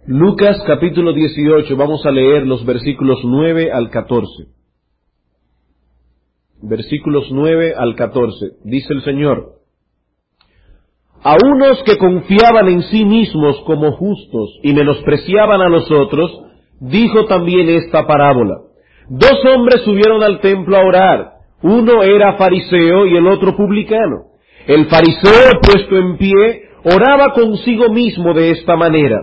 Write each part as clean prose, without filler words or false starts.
Lucas capítulo 18, vamos a leer los versículos 9 al 14. Versículos 9 al 14. Dice el Señor: a unos que confiaban en sí mismos como justos y menospreciaban a los otros, dijo también esta parábola. Dos hombres subieron al templo a orar. Uno era fariseo y el otro publicano. El fariseo, puesto en pie, oraba consigo mismo de esta manera: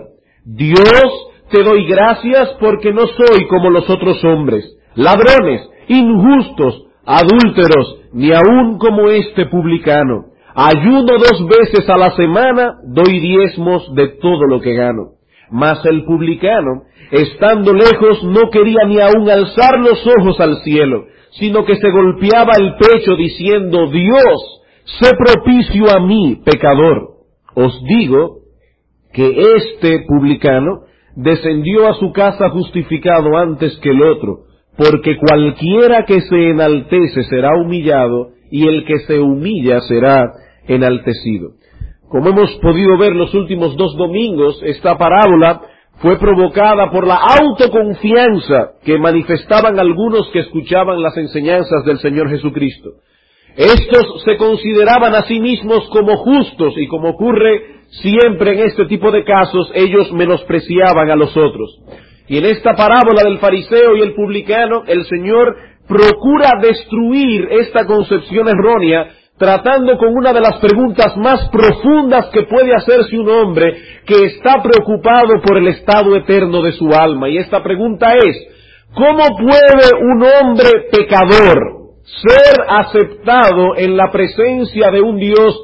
Dios, te doy gracias porque no soy como los otros hombres, ladrones, injustos, adúlteros, ni aun como este publicano. Ayuno 2 veces a la semana, doy diezmos de todo lo que gano. Mas el publicano, estando lejos, no quería ni aun alzar los ojos al cielo, sino que se golpeaba el pecho diciendo: Dios, sé propicio a mí, pecador. Os digo que este publicano descendió a su casa justificado antes que el otro, porque cualquiera que se enaltece será humillado, y el que se humilla será enaltecido. Como hemos podido ver los últimos 2 domingos, esta parábola fue provocada por la autoconfianza que manifestaban algunos que escuchaban las enseñanzas del Señor Jesucristo. Estos se consideraban a sí mismos como justos, y como ocurre siempre en este tipo de casos, ellos menospreciaban a los otros. Y en esta parábola del fariseo y el publicano, el Señor procura destruir esta concepción errónea, tratando con una de las preguntas más profundas que puede hacerse un hombre que está preocupado por el estado eterno de su alma. Y esta pregunta es: ¿cómo puede un hombre pecador ser aceptado en la presencia de un Dios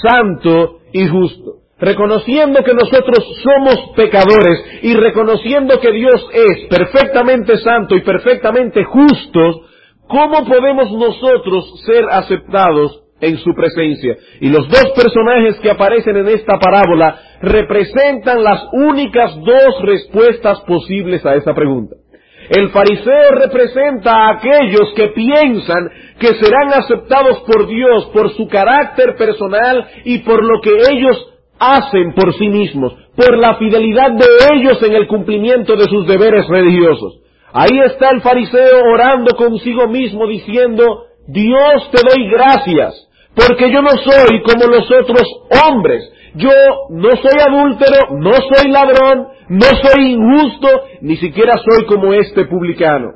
santo y justo? Reconociendo que nosotros somos pecadores y reconociendo que Dios es perfectamente santo y perfectamente justo, ¿cómo podemos nosotros ser aceptados en su presencia? Y los 2 personajes que aparecen en esta parábola representan las únicas 2 respuestas posibles a esa pregunta. El fariseo representa a aquellos que piensan que serán aceptados por Dios por su carácter personal y por lo que ellos hacen por sí mismos, por la fidelidad de ellos en el cumplimiento de sus deberes religiosos. Ahí está el fariseo orando consigo mismo diciendo: Dios, te doy gracias, porque yo no soy como los otros hombres. Yo no soy adúltero, no soy ladrón, no soy injusto, ni siquiera soy como este publicano.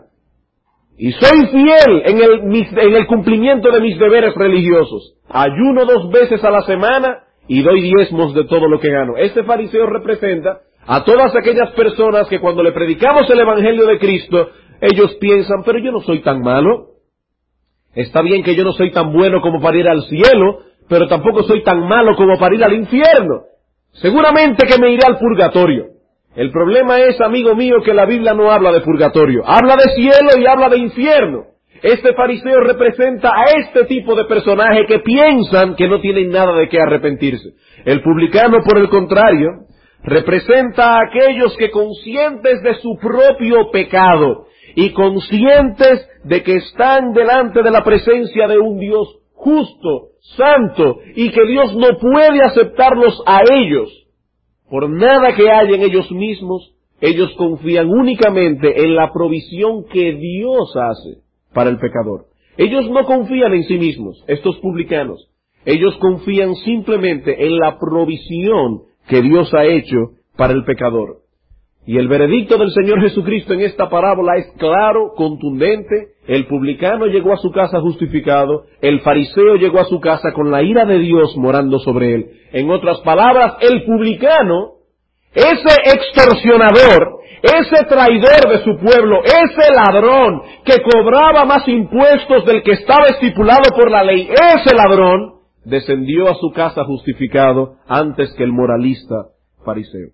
Y soy fiel en el cumplimiento de mis deberes religiosos. Ayuno 2 veces a la semana y doy diezmos de todo lo que gano. Este fariseo representa a todas aquellas personas que cuando le predicamos el Evangelio de Cristo, ellos piensan: pero yo no soy tan malo. Está bien que yo no soy tan bueno como para ir al cielo, pero tampoco soy tan malo como para ir al infierno. Seguramente que me iré al purgatorio. El problema es, amigo mío, que la Biblia no habla de purgatorio, habla de cielo y habla de infierno. Este fariseo representa a este tipo de personaje que piensan que no tienen nada de qué arrepentirse. El publicano, por el contrario, representa a aquellos que, conscientes de su propio pecado y conscientes de que están delante de la presencia de un Dios justo, santo, y que Dios no puede aceptarlos a ellos por nada que haya en ellos mismos, ellos confían únicamente en la provisión que Dios hace para el pecador. Ellos no confían en sí mismos, estos publicanos. Ellos confían simplemente en la provisión que Dios ha hecho para el pecador. Y el veredicto del Señor Jesucristo en esta parábola es claro, contundente. El publicano llegó a su casa justificado, el fariseo llegó a su casa con la ira de Dios morando sobre él. En otras palabras, el publicano, ese extorsionador, ese traidor de su pueblo, ese ladrón que cobraba más impuestos del que estaba estipulado por la ley, ese ladrón descendió a su casa justificado antes que el moralista fariseo.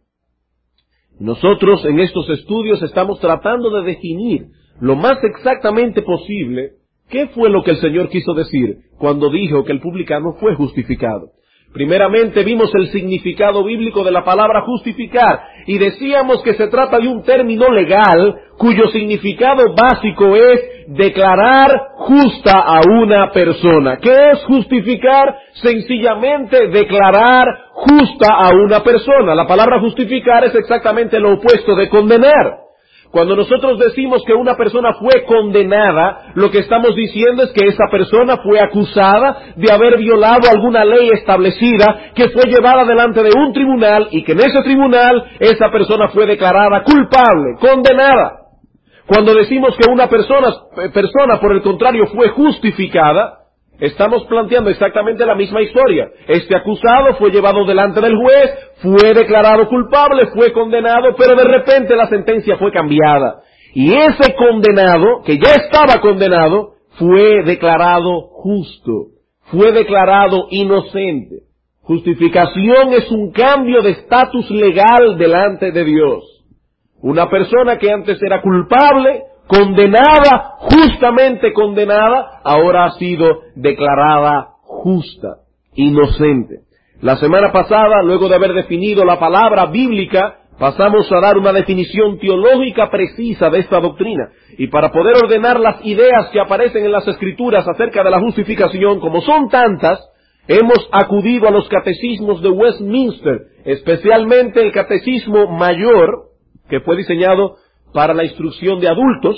Nosotros en estos estudios estamos tratando de definir lo más exactamente posible qué fue lo que el Señor quiso decir cuando dijo que el publicano fue justificado. Primeramente vimos el significado bíblico de la palabra justificar y decíamos que se trata de un término legal cuyo significado básico es declarar justa a una persona. ¿Qué es justificar? Sencillamente declarar justa a una persona. La palabra justificar es exactamente lo opuesto de condenar. Cuando nosotros decimos que una persona fue condenada, lo que estamos diciendo es que esa persona fue acusada de haber violado alguna ley establecida, que fue llevada delante de un tribunal y que en ese tribunal esa persona fue declarada culpable, condenada. Cuando decimos que una persona por el contrario fue justificada, estamos planteando exactamente la misma historia. Este acusado fue llevado delante del juez, fue declarado culpable, fue condenado, pero de repente la sentencia fue cambiada. Y ese condenado, que ya estaba condenado, fue declarado justo, fue declarado inocente. Justificación es un cambio de estatus legal delante de Dios. Una persona que antes era culpable, condenada, justamente condenada, ahora ha sido declarada justa, inocente. La semana pasada, luego de haber definido la palabra bíblica, pasamos a dar una definición teológica precisa de esta doctrina. Y para poder ordenar las ideas que aparecen en las Escrituras acerca de la justificación, como son tantas, hemos acudido a los catecismos de Westminster, especialmente el Catecismo Mayor, que fue diseñado para la instrucción de adultos,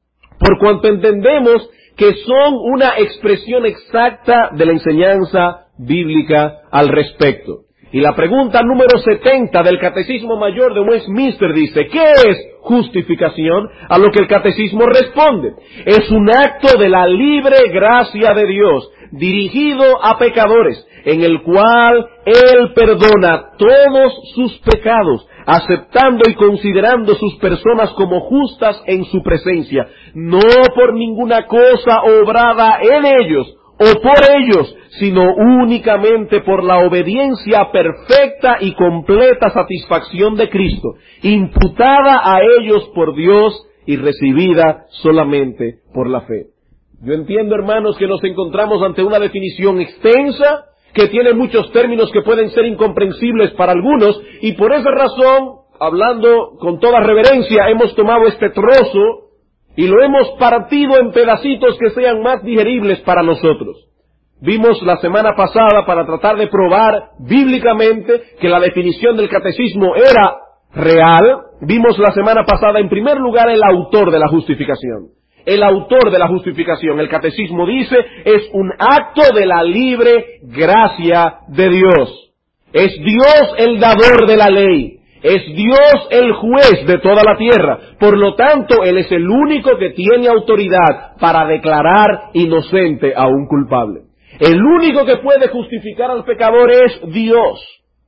por cuanto entendemos que son una expresión exacta de la enseñanza bíblica al respecto. Y la pregunta número 70 del Catecismo Mayor de Westminster dice, ¿qué es justificación? A lo que el Catecismo responde, es un acto de la libre gracia de Dios, dirigido a pecadores, en el cual Él perdona todos sus pecados, aceptando y considerando sus personas como justas en su presencia, no por ninguna cosa obrada en ellos o por ellos, sino únicamente por la obediencia perfecta y completa satisfacción de Cristo, imputada a ellos por Dios y recibida solamente por la fe. Yo entiendo, hermanos, que nos encontramos ante una definición extensa, que tiene muchos términos que pueden ser incomprensibles para algunos, y por esa razón, hablando con toda reverencia, hemos tomado este trozo y lo hemos partido en pedacitos que sean más digeribles para nosotros. Vimos la semana pasada, para tratar de probar bíblicamente que la definición del catecismo era real, vimos la semana pasada en primer lugar el autor de la justificación. El autor de la justificación, el catecismo dice, es un acto de la libre gracia de Dios. Es Dios el dador de la ley. Es Dios el juez de toda la tierra. Por lo tanto, Él es el único que tiene autoridad para declarar inocente a un culpable. El único que puede justificar al pecador es Dios.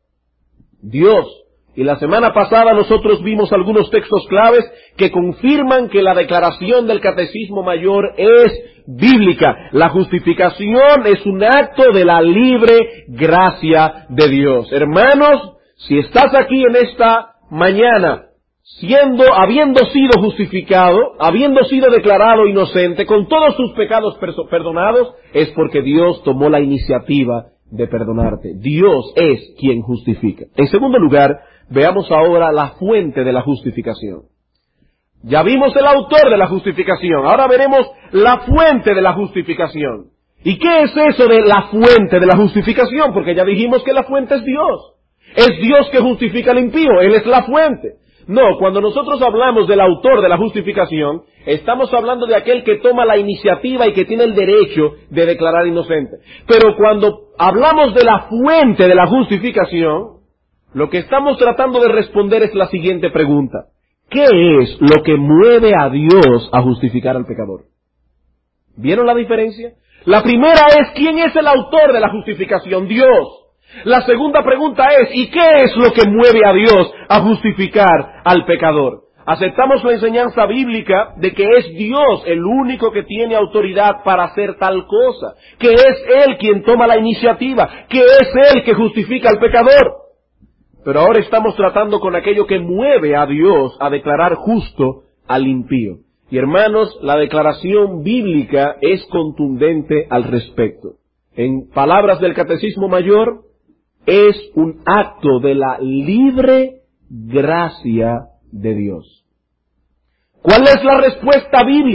Dios. Y la semana pasada nosotros vimos algunos textos claves que confirman que la declaración del Catecismo Mayor es bíblica. La justificación es un acto de la libre gracia de Dios. Hermanos, si estás aquí en esta mañana, habiendo sido justificado, habiendo sido declarado inocente, con todos sus pecados perdonados, es porque Dios tomó la iniciativa de perdonarte. Dios es quien justifica. En segundo lugar, veamos ahora la fuente de la justificación. Ya vimos el autor de la justificación, ahora veremos la fuente de la justificación. ¿Y qué es eso de la fuente de la justificación? Porque ya dijimos que la fuente es Dios. Es Dios que justifica al impío, Él es la fuente. No, cuando nosotros hablamos del autor de la justificación, estamos hablando de aquel que toma la iniciativa y que tiene el derecho de declarar inocente. Pero cuando hablamos de la fuente de la justificación, lo que estamos tratando de responder es la siguiente pregunta. ¿Qué es lo que mueve a Dios a justificar al pecador? ¿Vieron la diferencia? La primera es, ¿quién es el autor de la justificación? Dios. La segunda pregunta es, ¿y qué es lo que mueve a Dios a justificar al pecador? Aceptamos la enseñanza bíblica de que es Dios el único que tiene autoridad para hacer tal cosa, que es Él quien toma la iniciativa, que es Él que justifica al pecador. Pero ahora estamos tratando con aquello que mueve a Dios a declarar justo al impío. Y hermanos, la declaración bíblica es contundente al respecto. En palabras del Catecismo Mayor, es un acto de la libre gracia de Dios. ¿Cuál es la respuesta bíblica?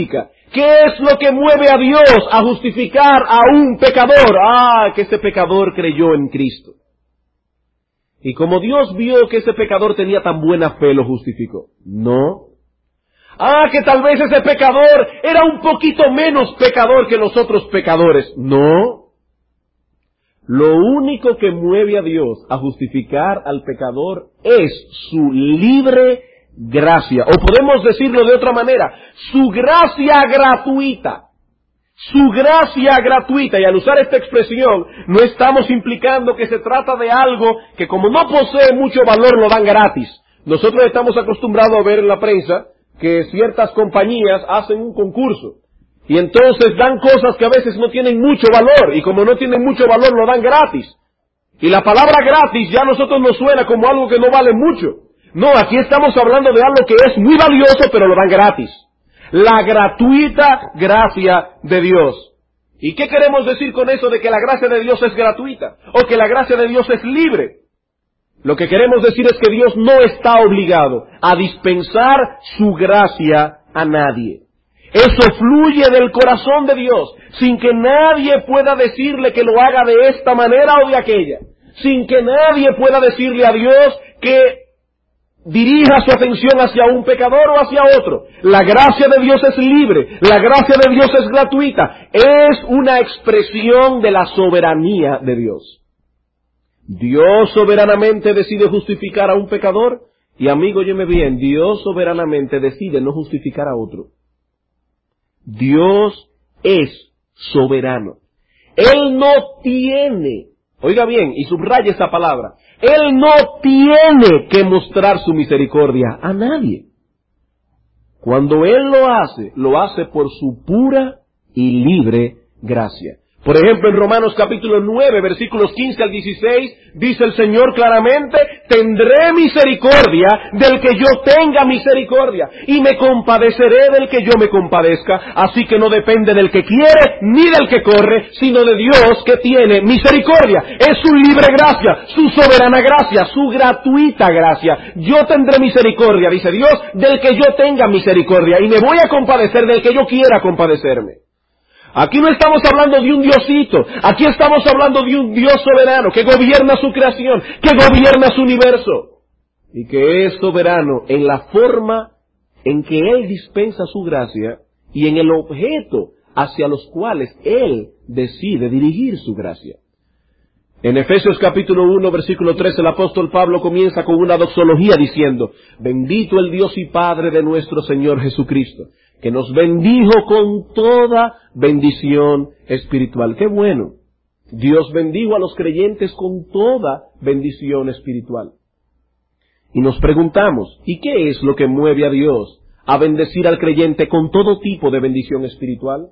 ¿Qué es lo que mueve a Dios a justificar a un pecador? Que ese pecador creyó en Cristo. Y como Dios vio que ese pecador tenía tan buena fe, lo justificó. No. Que tal vez ese pecador era un poquito menos pecador que los otros pecadores. No. Lo único que mueve a Dios a justificar al pecador es su libre gracia. O podemos decirlo de otra manera, su gracia gratuita. Su gracia gratuita. Y al usar esta expresión, no estamos implicando que se trata de algo que como no posee mucho valor, lo dan gratis. Nosotros estamos acostumbrados a ver en la prensa que ciertas compañías hacen un concurso. Y entonces dan cosas que a veces no tienen mucho valor, y como no tienen mucho valor lo dan gratis. Y la palabra gratis ya a nosotros nos suena como algo que no vale mucho. No, aquí estamos hablando de algo que es muy valioso, pero lo dan gratis. La gratuita gracia de Dios. ¿Y qué queremos decir con eso de que la gracia de Dios es gratuita? O que la gracia de Dios es libre. Lo que queremos decir es que Dios no está obligado a dispensar su gracia a nadie. Eso fluye del corazón de Dios, sin que nadie pueda decirle que lo haga de esta manera o de aquella, sin que nadie pueda decirle a Dios que dirija su atención hacia un pecador o hacia otro. La gracia de Dios es libre, la gracia de Dios es gratuita, es una expresión de la soberanía de Dios. Dios soberanamente decide justificar a un pecador, y amigo, óyeme bien, Dios soberanamente decide no justificar a otro. Dios es soberano. Él no tiene, oiga bien, y subraya esa palabra, Él no tiene que mostrar su misericordia a nadie. Cuando Él lo hace por su pura y libre gracia. Por ejemplo, en Romanos capítulo 9, versículos 15 al 16, dice el Señor claramente, tendré misericordia del que yo tenga misericordia, y me compadeceré del que yo me compadezca, así que no depende del que quiere, ni del que corre, sino de Dios que tiene misericordia. Es su libre gracia, su soberana gracia, su gratuita gracia. Yo tendré misericordia, dice Dios, del que yo tenga misericordia, y me voy a compadecer del que yo quiera compadecerme. Aquí no estamos hablando de un diosito, aquí estamos hablando de un Dios soberano que gobierna su creación, que gobierna su universo y que es soberano en la forma en que Él dispensa su gracia y en el objeto hacia los cuales Él decide dirigir su gracia. En Efesios capítulo 1, versículo 13, el apóstol Pablo comienza con una doxología diciendo, bendito el Dios y Padre de nuestro Señor Jesucristo, que nos bendijo con toda bendición espiritual. ¡Qué bueno! Dios bendijo a los creyentes con toda bendición espiritual. Y nos preguntamos, ¿y qué es lo que mueve a Dios a bendecir al creyente con todo tipo de bendición espiritual?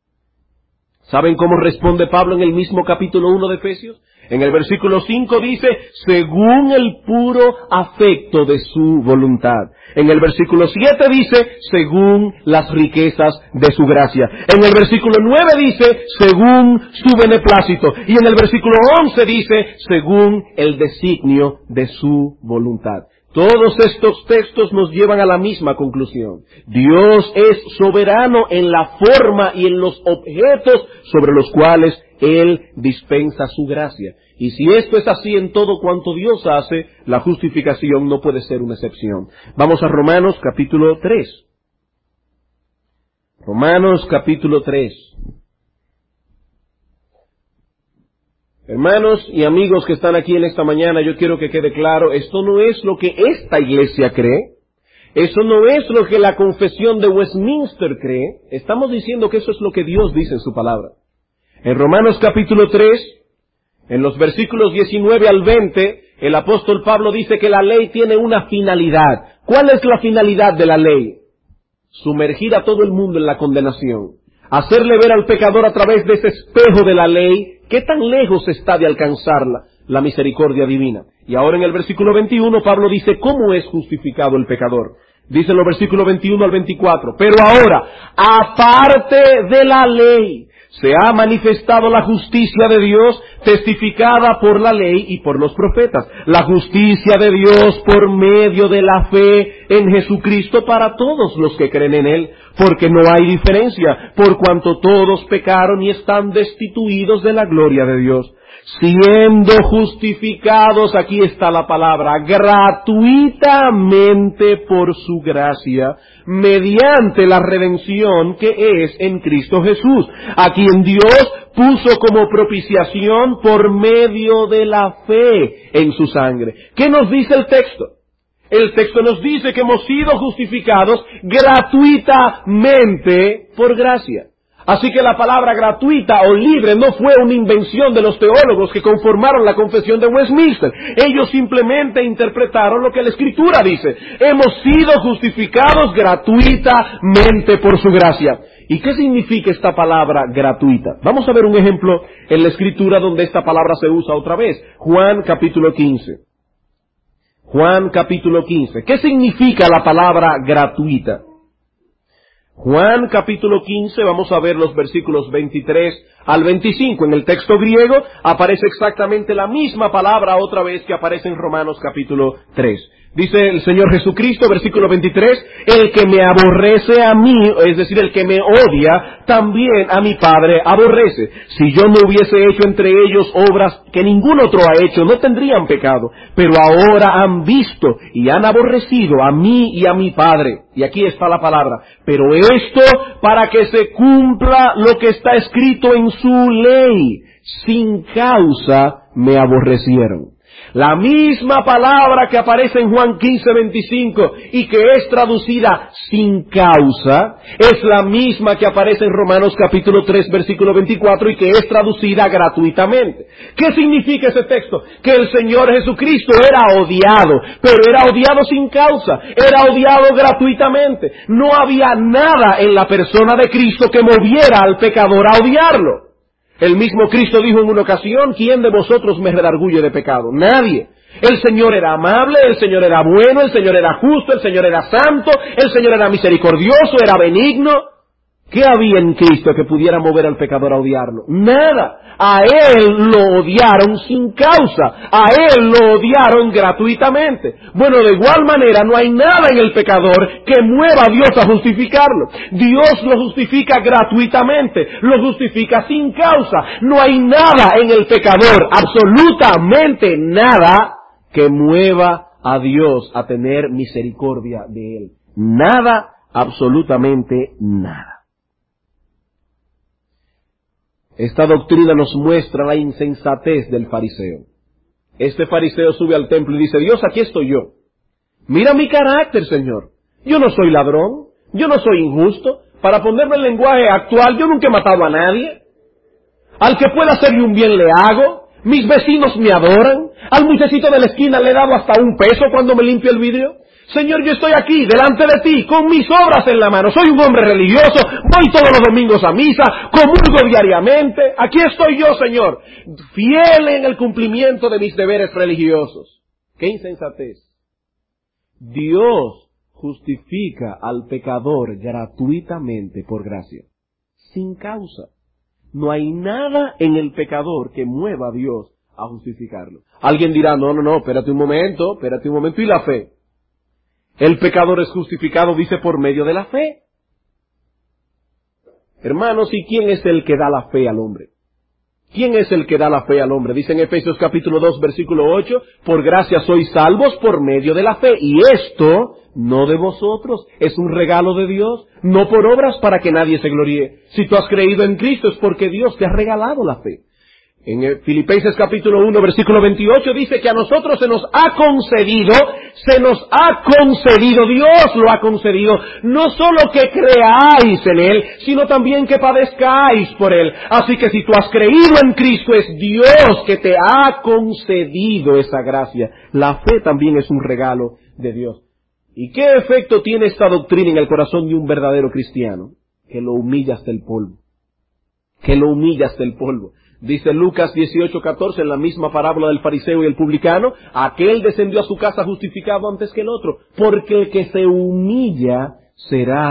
¿Saben cómo responde Pablo en el mismo capítulo 1 de Efesios? En el versículo 5 dice, según el puro afecto de su voluntad. En el versículo 7 dice, según las riquezas de su gracia. En el versículo 9 dice, según su beneplácito. Y en el versículo 11 dice, según el designio de su voluntad. Todos estos textos nos llevan a la misma conclusión. Dios es soberano en la forma y en los objetos sobre los cuales Él dispensa su gracia. Y si esto es así en todo cuanto Dios hace, la justificación no puede ser una excepción. Vamos a Romanos capítulo 3. Romanos capítulo 3. Hermanos y amigos que están aquí en esta mañana, yo quiero que quede claro, esto no es lo que esta iglesia cree, eso no es lo que la confesión de Westminster cree, estamos diciendo que eso es lo que Dios dice en su palabra. En Romanos capítulo 3, en los versículos 19 al 20, el apóstol Pablo dice que la ley tiene una finalidad. ¿Cuál es la finalidad de la ley? Sumergir a todo el mundo en la condenación, hacerle ver al pecador a través de ese espejo de la ley qué tan lejos está de alcanzarla la misericordia divina. Y ahora en el versículo 21 Pablo dice cómo es justificado el pecador. Dice en los versículos 21 al 24, pero ahora, aparte de la ley, se ha manifestado la justicia de Dios testificada por la ley y por los profetas. La justicia de Dios por medio de la fe en Jesucristo para todos los que creen en Él, porque no hay diferencia, por cuanto todos pecaron y están destituidos de la gloria de Dios, siendo justificados, aquí está la palabra, gratuitamente por su gracia, mediante la redención que es en Cristo Jesús, a quien Dios puso como propiciación por medio de la fe en su sangre. ¿Qué nos dice el texto? El texto nos dice que hemos sido justificados gratuitamente por gracia. Así que la palabra gratuita o libre no fue una invención de los teólogos que conformaron la Confesión de Westminster. Ellos simplemente interpretaron lo que la Escritura dice. Hemos sido justificados gratuitamente por su gracia. ¿Y qué significa esta palabra gratuita? Vamos a ver un ejemplo en la Escritura donde esta palabra se usa otra vez. Juan capítulo 15. Juan capítulo 15. ¿Qué significa la palabra gratuita? Juan capítulo 15, vamos a ver los versículos 23 al 25. En el texto griego aparece exactamente la misma palabra otra vez que aparece en Romanos capítulo 3. Dice el Señor Jesucristo, versículo 23, el que me aborrece a mí, es decir, el que me odia, también a mi Padre aborrece. Si yo no hubiese hecho entre ellos obras que ningún otro ha hecho, no tendrían pecado. Pero ahora han visto y han aborrecido a mí y a mi Padre. Y aquí está la palabra. Pero esto para que se cumpla lo que está escrito en su ley. Sin causa me aborrecieron. La misma palabra que aparece en Juan 15:25 y que es traducida sin causa, es la misma que aparece en Romanos capítulo 3 versículo 24 y que es traducida gratuitamente. ¿Qué significa ese texto? Que el Señor Jesucristo era odiado, pero era odiado sin causa, era odiado gratuitamente. No había nada en la persona de Cristo que moviera al pecador a odiarlo. El mismo Cristo dijo en una ocasión, ¿quién de vosotros me redarguye de pecado? Nadie. El Señor era amable, el Señor era bueno, el Señor era justo, el Señor era santo, el Señor era misericordioso, era benigno. ¿Qué había en Cristo que pudiera mover al pecador a odiarlo? Nada. A Él lo odiaron sin causa. A Él lo odiaron gratuitamente. Bueno, de igual manera no hay nada en el pecador que mueva a Dios a justificarlo. Dios lo justifica gratuitamente. Lo justifica sin causa. No hay nada en el pecador, absolutamente nada, que mueva a Dios a tener misericordia de Él. Nada, absolutamente nada. Esta doctrina nos muestra la insensatez del fariseo. Este fariseo sube al templo y dice, Dios, aquí estoy yo. Mira mi carácter, Señor. Yo no soy ladrón, yo no soy injusto. Para ponerme el lenguaje actual, yo nunca he matado a nadie. Al que pueda hacerle un bien le hago. Mis vecinos me adoran. Al muchachito de la esquina le he dado hasta $1 cuando me limpio el vidrio. Señor, yo estoy aquí, delante de ti, con mis obras en la mano. Soy un hombre religioso, voy todos los domingos a misa, comulgo diariamente. Aquí estoy yo, Señor, fiel en el cumplimiento de mis deberes religiosos. ¡Qué insensatez! Dios justifica al pecador gratuitamente por gracia, sin causa. No hay nada en el pecador que mueva a Dios a justificarlo. Alguien dirá, no, espérate un momento, ¿y la fe? El pecador es justificado, dice, por medio de la fe. Hermanos, ¿y quién es el que da la fe al hombre? ¿Quién es el que da la fe al hombre? Dice en Efesios capítulo 2, versículo 8, por gracia sois salvos por medio de la fe. Y esto no de vosotros, es un regalo de Dios, no por obras para que nadie se gloríe. Si tú has creído en Cristo es porque Dios te ha regalado la fe. En Filipenses capítulo 1, versículo 28 dice que a nosotros se nos ha concedido, Dios lo ha concedido, no solo que creáis en Él, sino también que padezcáis por Él. Así que si tú has creído en Cristo, es Dios que te ha concedido esa gracia. La fe también es un regalo de Dios. ¿Y qué efecto tiene esta doctrina en el corazón de un verdadero cristiano? Que lo humilla hasta el polvo. Dice Lucas 18:14 en la misma parábola del fariseo y el publicano, aquel descendió a su casa justificado antes que el otro, porque el que se humilla será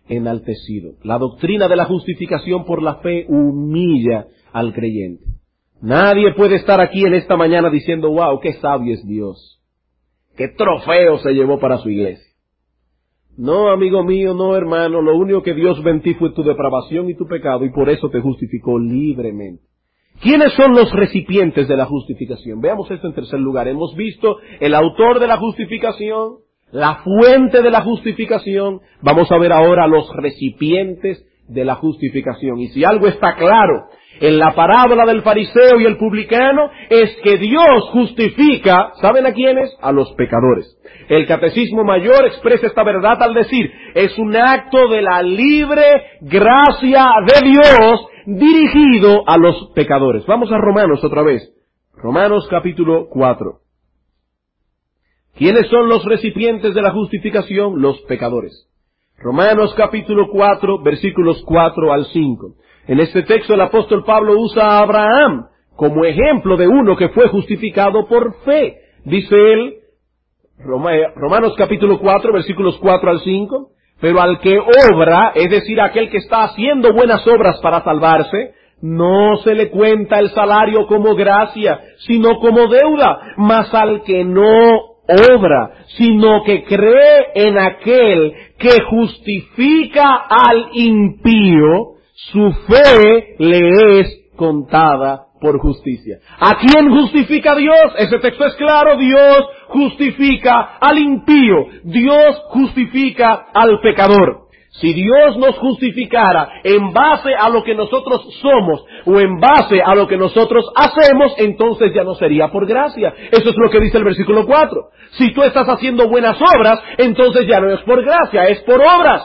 enaltecido. La doctrina de la justificación por la fe humilla al creyente. Nadie puede estar aquí en esta mañana diciendo, wow, qué sabio es Dios. Qué trofeo se llevó para su iglesia. No, amigo mío, no, hermano, lo único que Dios ve en ti fue tu depravación y tu pecado, y por eso te justificó libremente. ¿Quiénes son los recipientes de la justificación? Veamos esto en tercer lugar. Hemos visto el autor de la justificación, la fuente de la justificación. Vamos a ver ahora los recipientes de la justificación. Y si algo está claro en la parábola del fariseo y el publicano, es que Dios justifica, ¿saben a quiénes? A los pecadores. El Catecismo Mayor expresa esta verdad al decir, es un acto de la libre gracia de Dios dirigido a los pecadores. Vamos a Romanos otra vez. Romanos capítulo 4. ¿Quiénes son los recipientes de la justificación? Los pecadores. Romanos capítulo 4, versículos 4 al 5. En este texto el apóstol Pablo usa a Abraham como ejemplo de uno que fue justificado por fe. Dice él, Romanos capítulo 4, versículos 4 al 5, pero al que obra, es decir, aquel que está haciendo buenas obras para salvarse, no se le cuenta el salario como gracia, sino como deuda, mas al que no obra, sino que cree en aquel que justifica al impío, su fe le es contada por justicia. ¿A quién justifica Dios? Ese texto es claro, Dios justifica al impío, Dios justifica al pecador. Si Dios nos justificara en base a lo que nosotros somos o en base a lo que nosotros hacemos, entonces ya no sería por gracia. Eso es lo que dice el versículo 4. Si tú estás haciendo buenas obras, entonces ya no es por gracia, es por obras.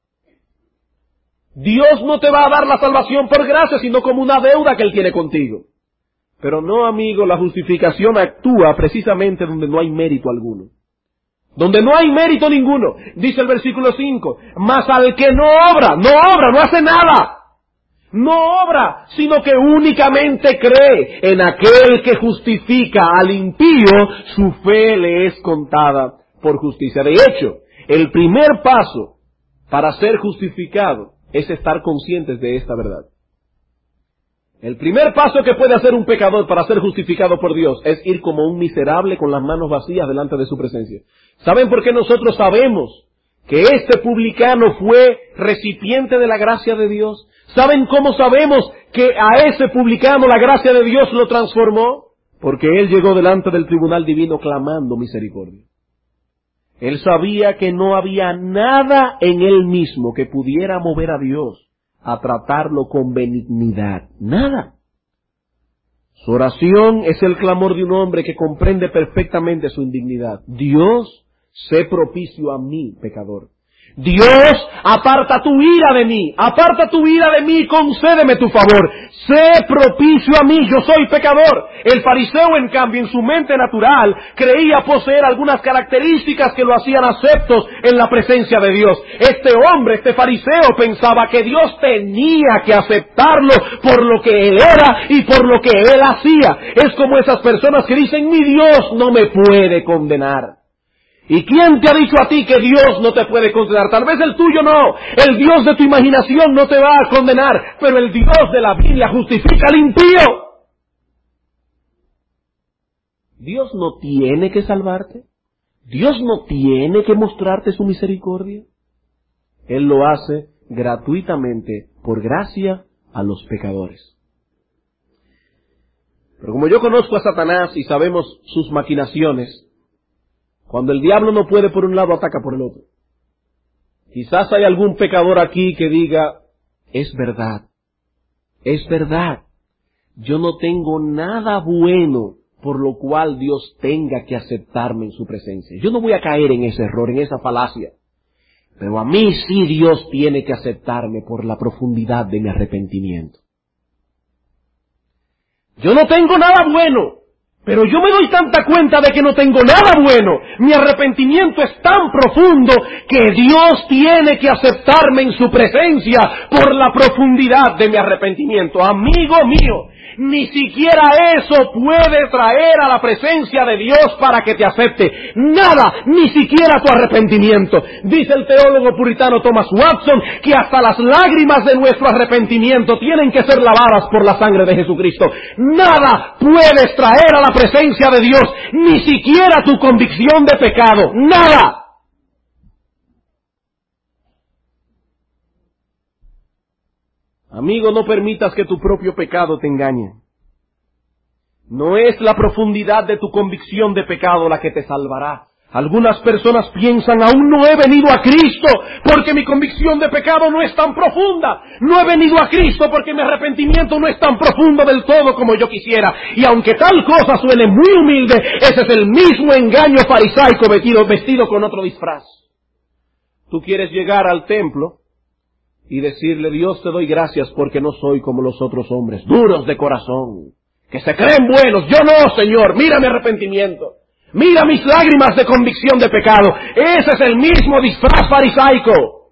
Dios no te va a dar la salvación por gracia, sino como una deuda que Él tiene contigo. Pero no, amigo, la justificación actúa precisamente donde no hay mérito alguno. Donde no hay mérito ninguno. Dice el versículo 5, mas al que no obra, no hace nada. No obra, sino que únicamente cree en aquel que justifica al impío, su fe le es contada por justicia. De hecho, el primer paso para ser justificado es estar conscientes de esta verdad. El primer paso que puede hacer un pecador para ser justificado por Dios es ir como un miserable con las manos vacías delante de su presencia. ¿Saben por qué nosotros sabemos que este publicano fue recipiente de la gracia de Dios? ¿Saben cómo sabemos que a ese publicano la gracia de Dios lo transformó? Porque él llegó delante del tribunal divino clamando misericordia. Él sabía que no había nada en él mismo que pudiera mover a Dios a tratarlo con benignidad. Nada. Su oración es el clamor de un hombre que comprende perfectamente su indignidad. Dios, sé propicio a mí, pecador. Dios, aparta tu ira de mí y concédeme tu favor. Sé propicio a mí, yo soy pecador. El fariseo, en cambio, en su mente natural, creía poseer algunas características que lo hacían aceptos en la presencia de Dios. Este hombre, este fariseo, pensaba que Dios tenía que aceptarlo por lo que él era y por lo que él hacía. Es como esas personas que dicen, mi Dios no me puede condenar. ¿Y quién te ha dicho a ti que Dios no te puede condenar? Tal vez el tuyo no. El Dios de tu imaginación no te va a condenar. Pero el Dios de la Biblia justifica al impío. Dios no tiene que salvarte. Dios no tiene que mostrarte su misericordia. Él lo hace gratuitamente por gracia a los pecadores. Pero como yo conozco a Satanás y sabemos sus maquinaciones, cuando el diablo no puede por un lado, ataca por el otro. Quizás hay algún pecador aquí que diga, es verdad, yo no tengo nada bueno por lo cual Dios tenga que aceptarme en su presencia. Yo no voy a caer en ese error, en esa falacia. Pero a mí sí Dios tiene que aceptarme por la profundidad de mi arrepentimiento. Yo no tengo nada bueno. Pero yo me doy tanta cuenta de que no tengo nada bueno. Mi arrepentimiento es tan profundo que Dios tiene que aceptarme en su presencia por la profundidad de mi arrepentimiento. Amigo mío, Ni siquiera eso puede traer a la presencia de Dios para que te acepte. Nada, ni siquiera tu arrepentimiento. Dice el teólogo puritano Thomas Watson que hasta las lágrimas de nuestro arrepentimiento tienen que ser lavadas por la sangre de Jesucristo. Nada puedes traer a la presencia de Dios, ni siquiera tu convicción de pecado. Nada. Amigo, no permitas que tu propio pecado te engañe. No es la profundidad de tu convicción de pecado la que te salvará. Algunas personas piensan, aún no he venido a Cristo porque mi convicción de pecado no es tan profunda. No he venido a Cristo porque mi arrepentimiento no es tan profundo del todo como yo quisiera. Y aunque tal cosa suene muy humilde, ese es el mismo engaño farisaico vestido con otro disfraz. Tú quieres llegar al templo y decirle, Dios, te doy gracias porque no soy como los otros hombres, duros de corazón, que se creen buenos. Yo no, Señor, mira mi arrepentimiento, mira mis lágrimas de convicción de pecado. Ese es el mismo disfraz farisaico.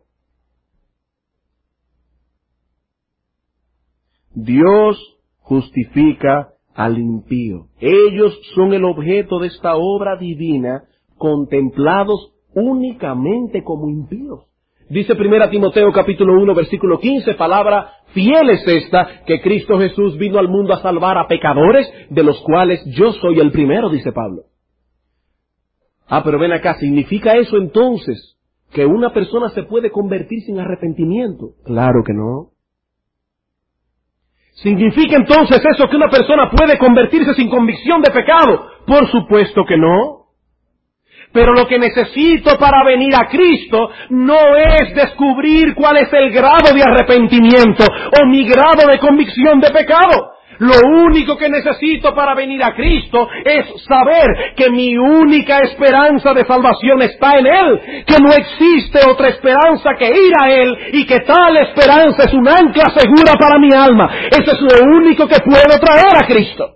Dios justifica al impío. Ellos son el objeto de esta obra divina, contemplados únicamente como impíos. Dice 1 Timoteo capítulo 1 versículo 15, palabra fiel es esta, que Cristo Jesús vino al mundo a salvar a pecadores, de los cuales yo soy el primero, dice Pablo. Pero ven acá, ¿significa eso entonces que una persona se puede convertir sin arrepentimiento? Claro que no. ¿Significa entonces eso que una persona puede convertirse sin convicción de pecado? Por supuesto que no. Pero lo que necesito para venir a Cristo no es descubrir cuál es el grado de arrepentimiento o mi grado de convicción de pecado. Lo único que necesito para venir a Cristo es saber que mi única esperanza de salvación está en Él, que no existe otra esperanza que ir a Él y que tal esperanza es un ancla segura para mi alma. Eso es lo único que puedo traer a Cristo.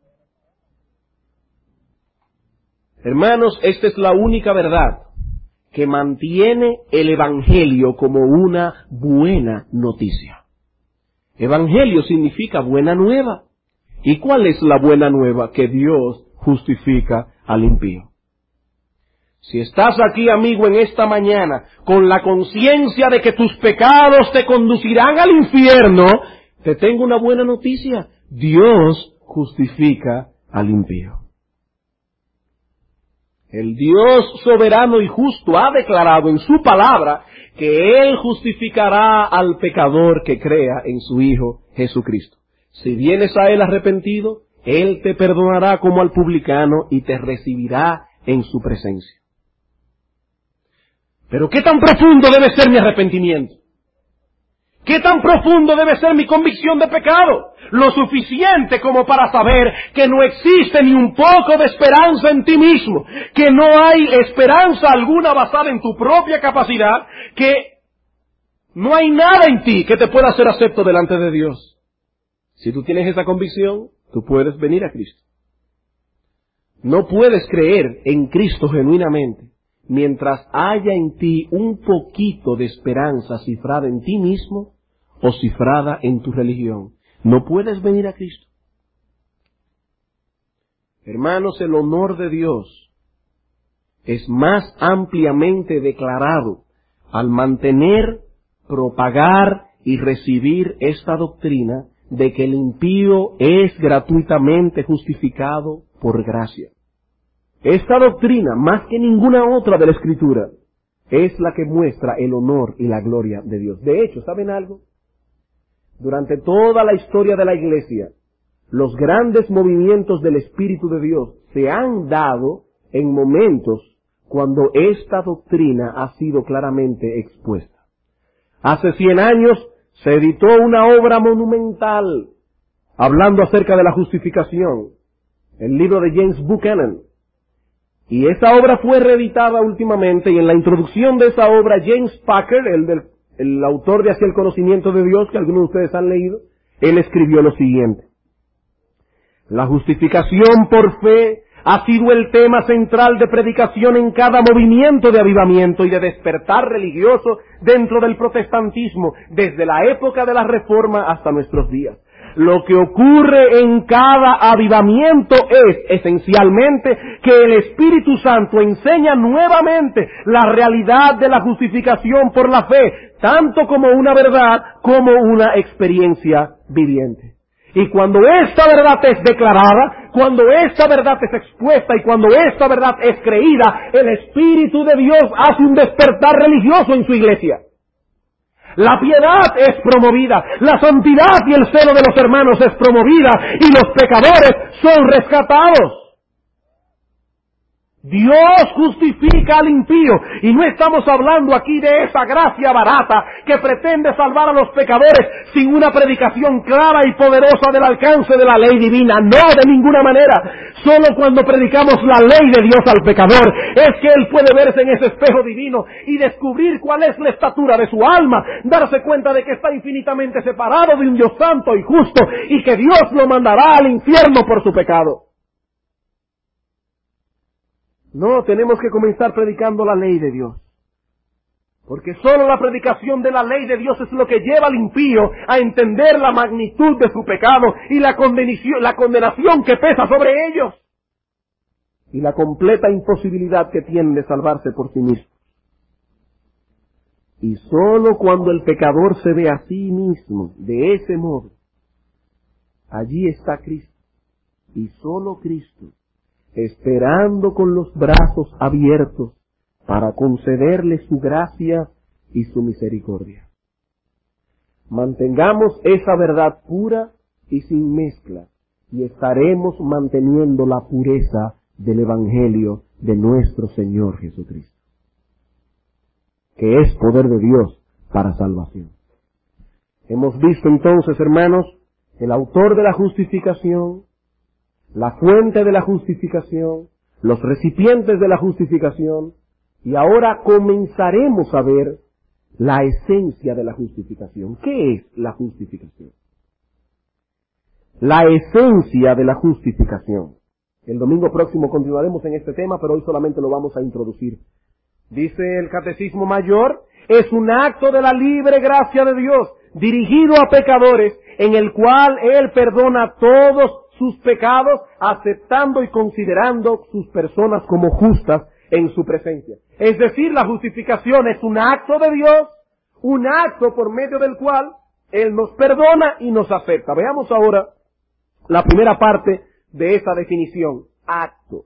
Hermanos, esta es la única verdad que mantiene el Evangelio como una buena noticia. Evangelio significa buena nueva. ¿Y cuál es la buena nueva? Que Dios justifica al impío. Si estás aquí, amigo, en esta mañana, con la conciencia de que tus pecados te conducirán al infierno, te tengo una buena noticia. Dios justifica al impío. El Dios soberano y justo ha declarado en su palabra que Él justificará al pecador que crea en su Hijo Jesucristo. Si vienes a Él arrepentido, Él te perdonará como al publicano y te recibirá en su presencia. Pero ¿qué tan profundo debe ser mi arrepentimiento? ¿Qué tan profundo debe ser mi convicción de pecado? Lo suficiente como para saber que no existe ni un poco de esperanza en ti mismo, que no hay esperanza alguna basada en tu propia capacidad, que no hay nada en ti que te pueda hacer acepto delante de Dios. Si tú tienes esa convicción, tú puedes venir a Cristo. No puedes creer en Cristo genuinamente mientras haya en ti un poquito de esperanza cifrada en ti mismo o cifrada en tu religión. No puedes venir a Cristo. Hermanos, el honor de Dios es más ampliamente declarado al mantener, propagar y recibir esta doctrina de que el impío es gratuitamente justificado por gracia. Esta doctrina, más que ninguna otra de la Escritura, es la que muestra el honor y la gloria de Dios. De hecho, ¿saben algo? Durante toda la historia de la Iglesia, los grandes movimientos del Espíritu de Dios se han dado en momentos cuando esta doctrina ha sido claramente expuesta. Hace 100 años se editó una obra monumental hablando acerca de la justificación, el libro de James Buchanan. Y esa obra fue reeditada últimamente, y en la introducción de esa obra, James Packer, el autor de Hacia el conocimiento de Dios, que algunos de ustedes han leído, él escribió lo siguiente: la justificación por fe ha sido el tema central de predicación en cada movimiento de avivamiento y de despertar religioso dentro del protestantismo, desde la época de la Reforma hasta nuestros días. Lo que ocurre en cada avivamiento es, esencialmente, que el Espíritu Santo enseña nuevamente la realidad de la justificación por la fe, tanto como una verdad como una experiencia viviente. Y cuando esta verdad es declarada, cuando esta verdad es expuesta y cuando esta verdad es creída, el Espíritu de Dios hace un despertar religioso en su iglesia. La piedad es promovida, la santidad y el celo de los hermanos es promovida y los pecadores son rescatados. Dios justifica al impío, y no estamos hablando aquí de esa gracia barata que pretende salvar a los pecadores sin una predicación clara y poderosa del alcance de la ley divina. No, de ninguna manera. Solo cuando predicamos la ley de Dios al pecador es que él puede verse en ese espejo divino y descubrir cuál es la estatura de su alma, darse cuenta de que está infinitamente separado de un Dios santo y justo y que Dios lo mandará al infierno por su pecado. No, tenemos que comenzar predicando la ley de Dios. Porque solo la predicación de la ley de Dios es lo que lleva al impío a entender la magnitud de su pecado y la condenación que pesa sobre ellos. Y la completa imposibilidad que tienen de salvarse por sí mismos. Y solo cuando el pecador se ve a sí mismo de ese modo, allí está Cristo. Y solo Cristo, esperando con los brazos abiertos para concederle su gracia y su misericordia. Mantengamos esa verdad pura y sin mezcla, y estaremos manteniendo la pureza del Evangelio de nuestro Señor Jesucristo, que es poder de Dios para salvación. Hemos visto entonces, hermanos, el autor de la justificación, la fuente de la justificación, los recipientes de la justificación, y ahora comenzaremos a ver la esencia de la justificación. ¿Qué es la justificación? La esencia de la justificación. El domingo próximo continuaremos en este tema, pero hoy solamente lo vamos a introducir. Dice el Catecismo Mayor, es un acto de la libre gracia de Dios, dirigido a pecadores, en el cual Él perdona todos sus pecados, aceptando y considerando sus personas como justas en su presencia. Es decir, la justificación es un acto de Dios, un acto por medio del cual Él nos perdona y nos acepta. Veamos ahora la primera parte de esa definición, acto.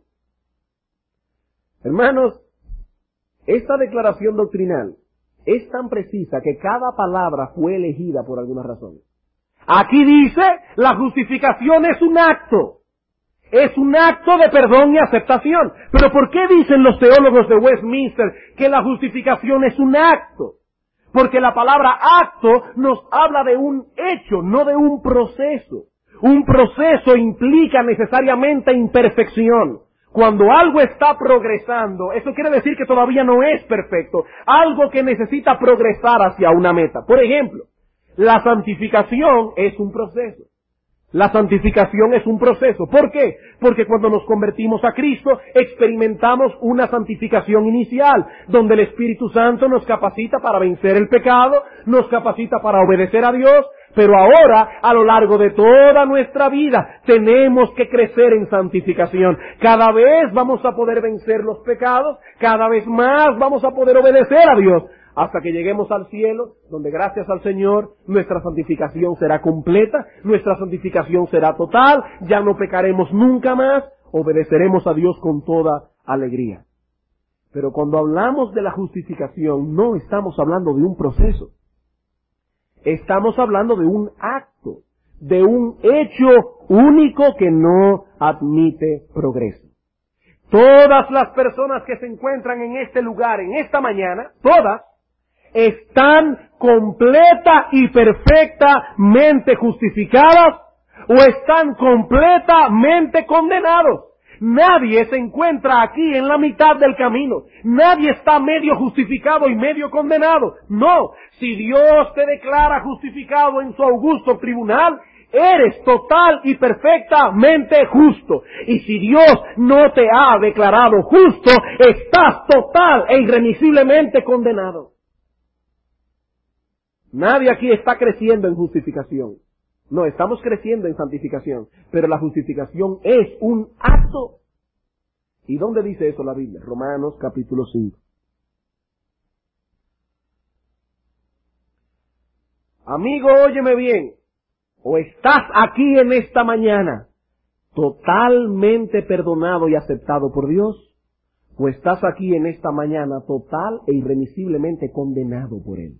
Hermanos, esta declaración doctrinal es tan precisa que cada palabra fue elegida por alguna razón. Aquí dice, la justificación es un acto. Es un acto de perdón y aceptación. Pero ¿por qué dicen los teólogos de Westminster que la justificación es un acto? Porque la palabra acto nos habla de un hecho, no de un proceso. Un proceso implica necesariamente imperfección. Cuando algo está progresando, eso quiere decir que todavía no es perfecto. Algo que necesita progresar hacia una meta. Por ejemplo, la santificación es un proceso. La santificación es un proceso. ¿Por qué? Porque cuando nos convertimos a Cristo, experimentamos una santificación inicial, donde el Espíritu Santo nos capacita para vencer el pecado, nos capacita para obedecer a Dios, pero ahora, a lo largo de toda nuestra vida, tenemos que crecer en santificación. Cada vez vamos a poder vencer los pecados, cada vez más vamos a poder obedecer a Dios, hasta que lleguemos al cielo, donde gracias al Señor nuestra santificación será completa, nuestra santificación será total, ya no pecaremos nunca más, obedeceremos a Dios con toda alegría. Pero cuando hablamos de la justificación, no estamos hablando de un proceso. Estamos hablando de un acto, de un hecho único que no admite progreso. Todas las personas que se encuentran en este lugar, en esta mañana, todas, están completa y perfectamente justificadas o están completamente condenados. Nadie se encuentra aquí en la mitad del camino. Nadie está medio justificado y medio condenado. No, si Dios te declara justificado en su augusto tribunal, eres total y perfectamente justo. Y si Dios no te ha declarado justo, estás total e irremisiblemente condenado. Nadie aquí está creciendo en justificación. No, estamos creciendo en santificación, pero la justificación es un acto. ¿Y dónde dice eso la Biblia? Romanos capítulo 5. Amigo, óyeme bien. O estás aquí en esta mañana totalmente perdonado y aceptado por Dios, o estás aquí en esta mañana total e irremisiblemente condenado por Él.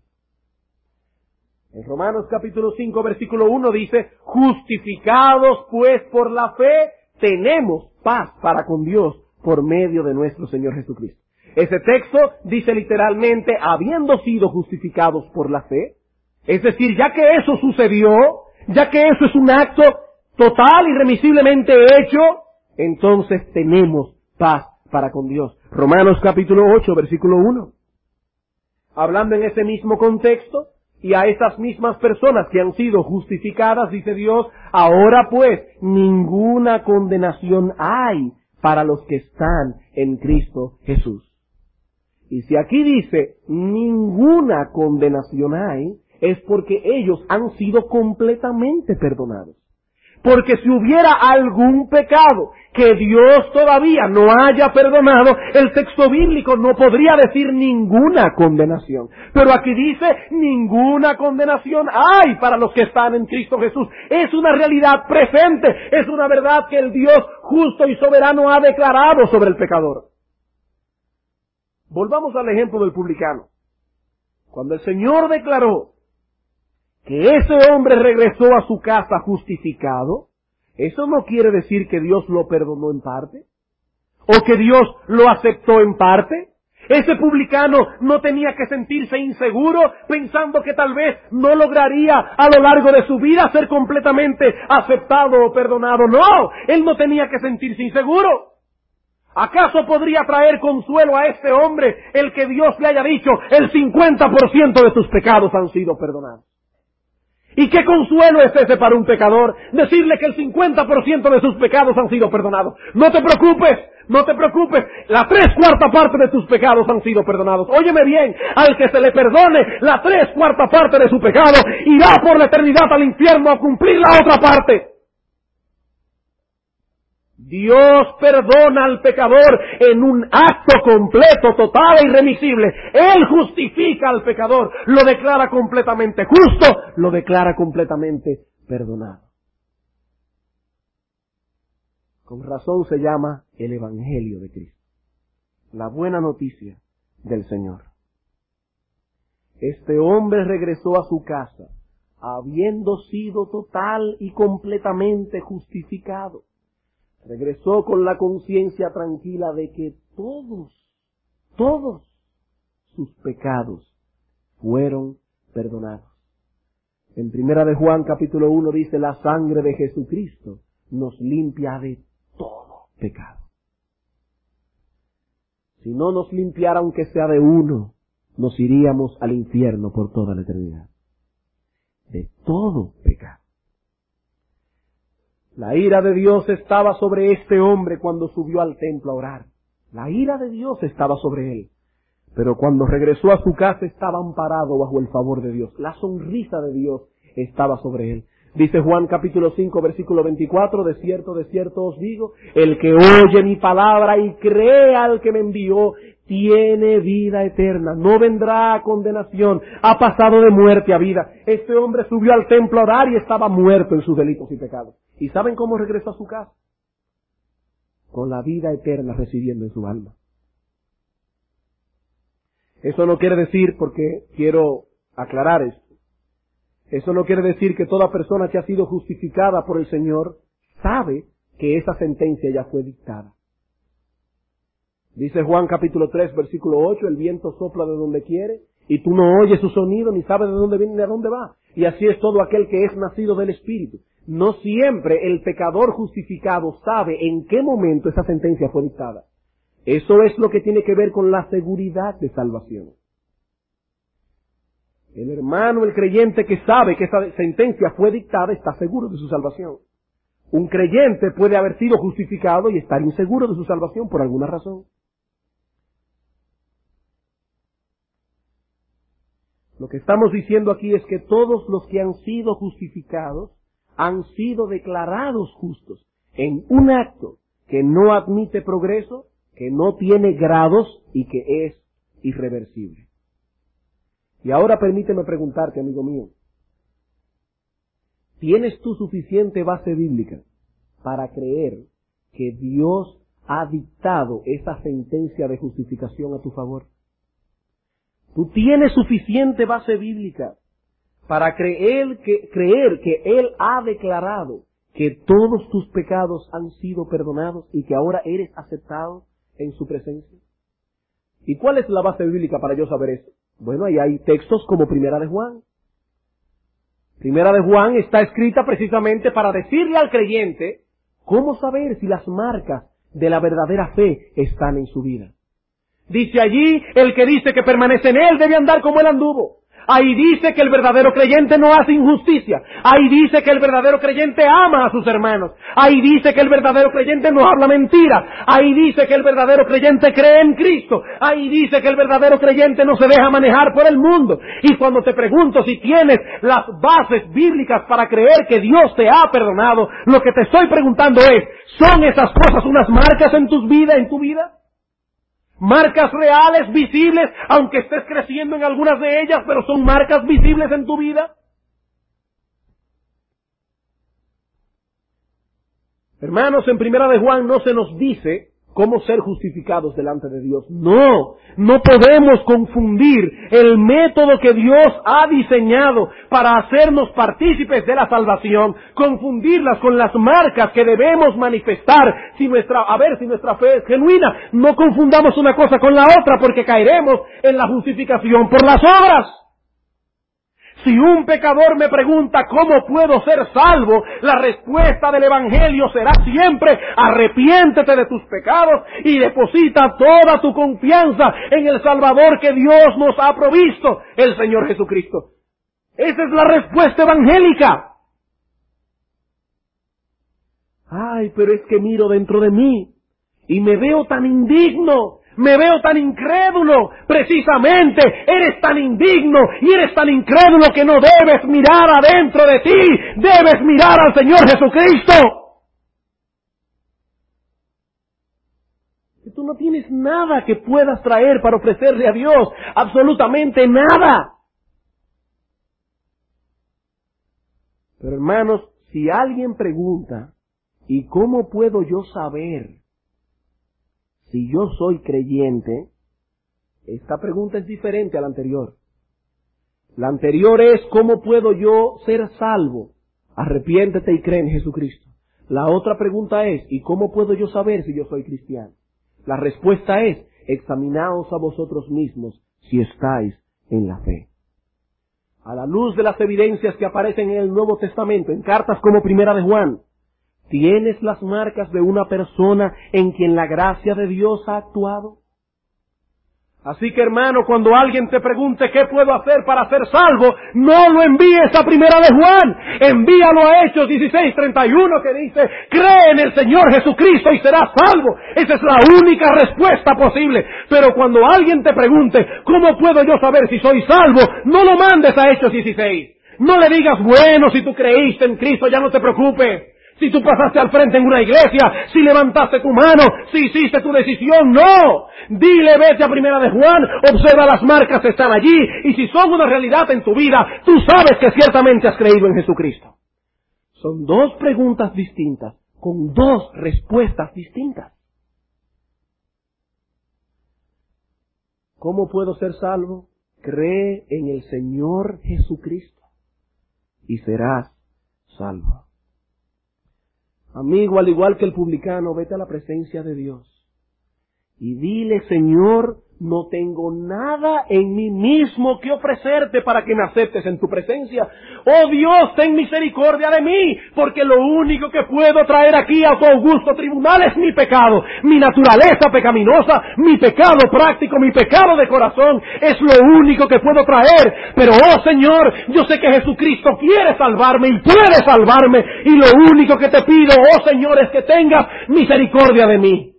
En Romanos capítulo 5, versículo 1 dice, justificados pues por la fe, tenemos paz para con Dios por medio de nuestro Señor Jesucristo. Ese texto dice literalmente, habiendo sido justificados por la fe, es decir, ya que eso sucedió, ya que eso es un acto total y irremisiblemente hecho, entonces tenemos paz para con Dios. Romanos capítulo 8, versículo 1. Hablando en ese mismo contexto, y a esas mismas personas que han sido justificadas, dice Dios, ahora pues ninguna condenación hay para los que están en Cristo Jesús. Y si aquí dice ninguna condenación hay, es porque ellos han sido completamente perdonados. Porque si hubiera algún pecado que Dios todavía no haya perdonado, el texto bíblico no podría decir ninguna condenación. Pero aquí dice, ninguna condenación hay para los que están en Cristo Jesús. Es una realidad presente, es una verdad que el Dios justo y soberano ha declarado sobre el pecador. Volvamos al ejemplo del publicano. Cuando el Señor declaró que ese hombre regresó a su casa justificado, eso no quiere decir que Dios lo perdonó en parte, o que Dios lo aceptó en parte. Ese publicano no tenía que sentirse inseguro, pensando que tal vez no lograría a lo largo de su vida ser completamente aceptado o perdonado. No, él no tenía que sentirse inseguro. ¿Acaso podría traer consuelo a este hombre el que Dios le haya dicho, el 50% de tus pecados han sido perdonados? ¿Y qué consuelo es ese para un pecador? Decirle que el 50% de sus pecados han sido perdonados. No te preocupes, no te preocupes. La 3/4 parte de tus pecados han sido perdonados. Óyeme bien, al que se le perdone la 3/4 parte de su pecado, irá por la eternidad al infierno a cumplir la otra parte. Dios perdona al pecador en un acto completo, total e irremisible. Él justifica al pecador, lo declara completamente justo, lo declara completamente perdonado. Con razón se llama el Evangelio de Cristo, la buena noticia del Señor. Este hombre regresó a su casa, habiendo sido total y completamente justificado. Regresó con la conciencia tranquila de que todos sus pecados fueron perdonados. En Primera de Juan capítulo 1 dice, la sangre de Jesucristo nos limpia de todo pecado. Si no nos limpiara aunque sea de uno, nos iríamos al infierno por toda la eternidad. De todo pecado. La ira de Dios estaba sobre este hombre cuando subió al templo a orar. La ira de Dios estaba sobre él. Pero cuando regresó a su casa estaba amparado bajo el favor de Dios. La sonrisa de Dios estaba sobre él. Dice Juan capítulo 5 versículo 24, de cierto os digo, el que oye mi palabra y cree al que me envió, tiene vida eterna, no vendrá a condenación, ha pasado de muerte a vida. Este hombre subió al templo a orar y estaba muerto en sus delitos y pecados. ¿Y saben cómo regresó a su casa? Con la vida eterna residiendo en su alma. Eso no quiere decir, porque quiero aclarar esto, eso no quiere decir que toda persona que ha sido justificada por el Señor sabe que esa sentencia ya fue dictada. Dice Juan capítulo 3 versículo 8, el viento sopla de donde quiere y tú no oyes su sonido ni sabes de dónde viene ni a dónde va. Y así es todo aquel que es nacido del Espíritu. No siempre el pecador justificado sabe en qué momento esa sentencia fue dictada. Eso es lo que tiene que ver con la seguridad de salvación. El hermano, el creyente que sabe que esa sentencia fue dictada, está seguro de su salvación. Un creyente puede haber sido justificado y estar inseguro de su salvación por alguna razón. Lo que estamos diciendo aquí es que todos los que han sido justificados han sido declarados justos en un acto que no admite progreso, que no tiene grados y que es irreversible. Y ahora permíteme preguntarte, amigo mío, ¿tienes tú suficiente base bíblica para creer que Dios ha dictado esa sentencia de justificación a tu favor? ¿Tú tienes suficiente base bíblica para creer que Él ha declarado que todos tus pecados han sido perdonados y que ahora eres aceptado en su presencia? ¿Y cuál es la base bíblica para yo saber eso? Bueno, ahí hay textos como Primera de Juan. Primera de Juan está escrita precisamente para decirle al creyente cómo saber si las marcas de la verdadera fe están en su vida. Dice allí, el que dice que permanece en Él debe andar como Él anduvo. Ahí dice que el verdadero creyente no hace injusticia. Ahí dice que el verdadero creyente ama a sus hermanos. Ahí dice que el verdadero creyente no habla mentira. Ahí dice que el verdadero creyente cree en Cristo. Ahí dice que el verdadero creyente no se deja manejar por el mundo. Y cuando te pregunto si tienes las bases bíblicas para creer que Dios te ha perdonado, lo que te estoy preguntando es, ¿son esas cosas unas marcas en tu vida? Marcas reales, visibles, aunque estés creciendo en algunas de ellas, pero son marcas visibles en tu vida. Hermanos, en Primera de Juan no se nos dice cómo ser justificados delante de Dios. No podemos confundir el método que Dios ha diseñado para hacernos partícipes de la salvación, confundirlas con las marcas que debemos manifestar a ver si nuestra fe es genuina. No confundamos una cosa con la otra porque caeremos en la justificación por las obras. Si un pecador me pregunta cómo puedo ser salvo, la respuesta del Evangelio será siempre: arrepiéntete de tus pecados y deposita toda tu confianza en el Salvador que Dios nos ha provisto, el Señor Jesucristo. Esa es la respuesta evangélica. Ay, pero es que miro dentro de mí y me veo tan indigno. Me veo tan incrédulo. Precisamente, eres tan indigno y eres tan incrédulo que no debes mirar adentro de ti. Debes mirar al Señor Jesucristo. Que tú no tienes nada que puedas traer para ofrecerle a Dios. Absolutamente nada. Pero hermanos, si alguien pregunta, ¿y cómo puedo yo saber si yo soy creyente? Esta pregunta es diferente a la anterior. La anterior es, ¿cómo puedo yo ser salvo? Arrepiéntete y cree en Jesucristo. La otra pregunta es, ¿y cómo puedo yo saber si yo soy cristiano? La respuesta es, examinaos a vosotros mismos si estáis en la fe. A la luz de las evidencias que aparecen en el Nuevo Testamento, en cartas como Primera de Juan, ¿tienes las marcas de una persona en quien la gracia de Dios ha actuado? Así que, hermano, cuando alguien te pregunte qué puedo hacer para ser salvo, no lo envíes a Primera de Juan, envíalo a Hechos 16:31 que dice, cree en el Señor Jesucristo y serás salvo. Esa es la única respuesta posible. Pero cuando alguien te pregunte, ¿cómo puedo yo saber si soy salvo? No lo mandes a Hechos 16. No le digas, bueno, si tú creíste en Cristo ya no te preocupes. Si tú pasaste al frente en una iglesia, si levantaste tu mano, si hiciste tu decisión, no. Dile, vete a Primera de Juan, observa las marcas que están allí, y si son una realidad en tu vida, tú sabes que ciertamente has creído en Jesucristo. Son dos preguntas distintas, con dos respuestas distintas. ¿Cómo puedo ser salvo? Cree en el Señor Jesucristo y serás salvo. Amigo, al igual que el publicano, vete a la presencia de Dios y dile, Señor, no tengo nada en mí mismo que ofrecerte para que me aceptes en tu presencia. Oh Dios, ten misericordia de mí, porque lo único que puedo traer aquí a tu augusto tribunal es mi pecado, mi naturaleza pecaminosa, mi pecado práctico, mi pecado de corazón, es lo único que puedo traer. Pero, oh Señor, yo sé que Jesucristo quiere salvarme y puede salvarme, y lo único que te pido, oh Señor, es que tengas misericordia de mí.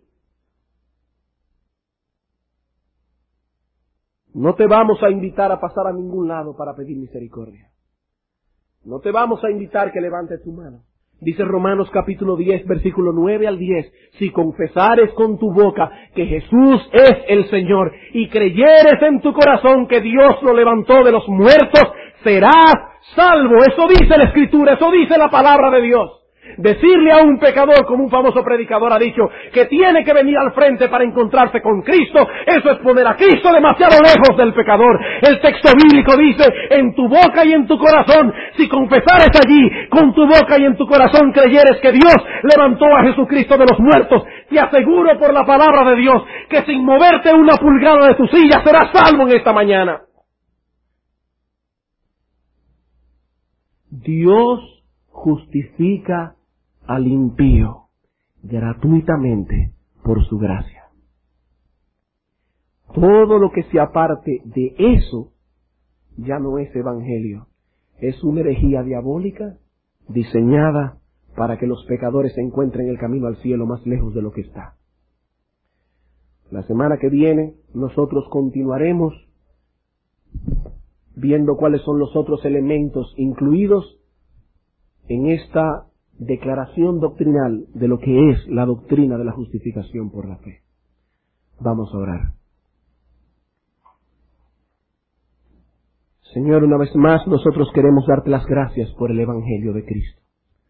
No te vamos a invitar a pasar a ningún lado para pedir misericordia. No te vamos a invitar que levantes tu mano. Dice Romanos capítulo 10, versículo 9 al 10, si confesares con tu boca que Jesús es el Señor y creyeres en tu corazón que Dios lo levantó de los muertos, serás salvo. Eso dice la Escritura, eso dice la palabra de Dios. Decirle a un pecador, como un famoso predicador ha dicho, que tiene que venir al frente para encontrarse con Cristo, eso es poner a Cristo demasiado lejos del pecador. El texto bíblico dice, en tu boca y en tu corazón, si confesares allí, con tu boca y en tu corazón creyeres que Dios levantó a Jesucristo de los muertos, te aseguro por la palabra de Dios, que sin moverte una pulgada de tu silla serás salvo en esta mañana. Dios justifica al impío gratuitamente por su gracia. Todo lo que se aparte de eso ya no es evangelio, es una herejía diabólica diseñada para que los pecadores encuentren el camino al cielo más lejos de lo que está. La semana que viene nosotros continuaremos viendo cuáles son los otros elementos incluidos en esta declaración doctrinal de lo que es la doctrina de la justificación por la fe. Vamos a orar. Señor, una vez más nosotros queremos darte las gracias por el Evangelio de Cristo.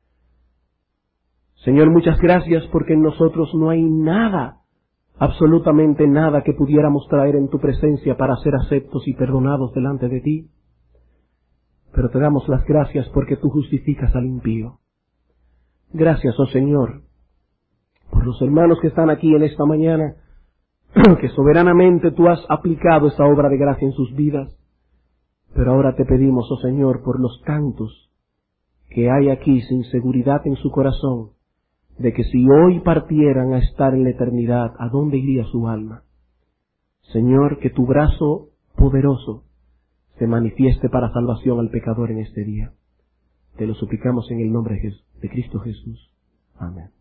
Señor, muchas gracias porque en nosotros no hay nada, absolutamente nada que pudiéramos traer en tu presencia para ser aceptos y perdonados delante de ti. Pero te damos las gracias porque tú justificas al impío. Gracias, oh Señor, por los hermanos que están aquí en esta mañana, que soberanamente tú has aplicado esa obra de gracia en sus vidas. Pero ahora te pedimos, oh Señor, por los tantos que hay aquí sin seguridad en su corazón, de que si hoy partieran a estar en la eternidad, ¿a dónde iría su alma? Señor, que tu brazo poderoso se manifieste para salvación al pecador en este día. Te lo suplicamos en el nombre de Cristo Jesús. Amén.